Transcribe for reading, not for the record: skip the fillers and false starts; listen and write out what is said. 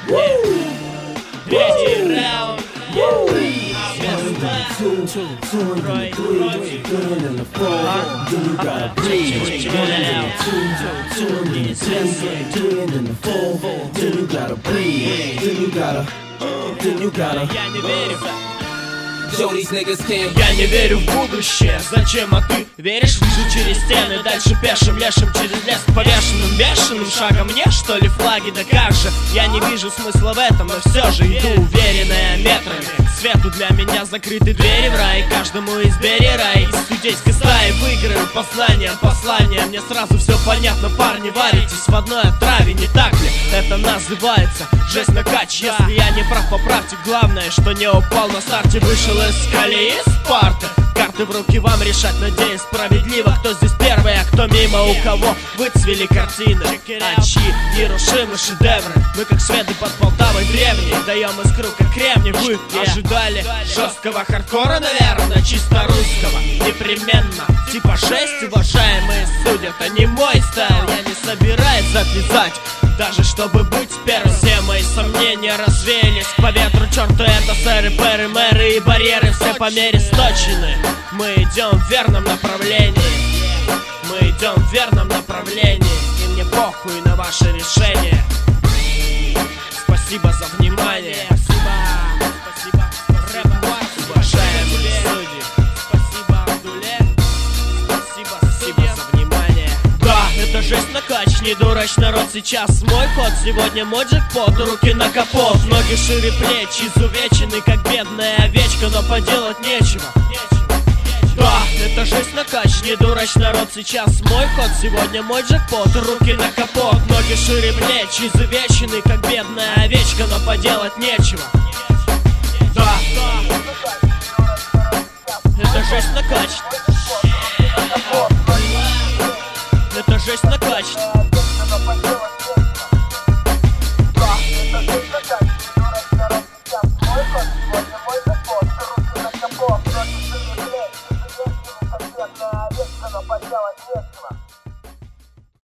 Третий раунд. Я не верю. Я не верю в будущее. Зачем, а ты веришь? Вижу через стены, дальше пешим, лешим через лес повешенным, бешеным шагом. Мне что ли флаги, да как же? Я не вижу смысла в этом, но все же иду уверенная метрами. Свету для меня закрыты двери в рай. Каждому из рай. Из студейской стаи выиграю послание. Мне сразу все понятно, парни, варитесь в одной отраве, не так ли? Это называется жесть на кач. Если я не прав, поправьте. Главное, что не упал на старте, вышел из колеи Спарты. Карты в руки вам решать, надеюсь, справедливо. Кто здесь первый, а кто мимо, у кого выцвели картины, а чьи Хирошимы шедевры. Мы как шведы под Полтавой древние, даем искру как кремний. Вы ожидали жесткого хардкора, наверное, чисто русского. Непременно, типа 6, уважаемые судьи, это не мой стайл. Я не собираюсь отлезать, даже чтобы быть первым. Все мои сомнения развеялись по ветру. Черту это сэры, пэры, мэры и барьеры. Все по мере сточены. Мы идем в верном направлении. Мы идем в верном направлении. И мне похуй на ваше решение. Спасибо за внимание. Спасибо. Уважаемые судьи. Спасибо, Абдуле. Спасибо за внимание. Да, это жесть на кач, не дурачь, народ, сейчас мой ход. Сегодня мой джекпот, руки на капот. Ноги шире плеч, изувечены, как бедная овечка, но поделать нечего. Да, это жесть на кач, не дурачь, народ, сейчас мой ход. Сегодня мой джекпот, руки на капот. Ноги шире плеч, изувечены, как бедная овечка, но поделать нечего. Да, это жесть на кач. Это жесть на кач.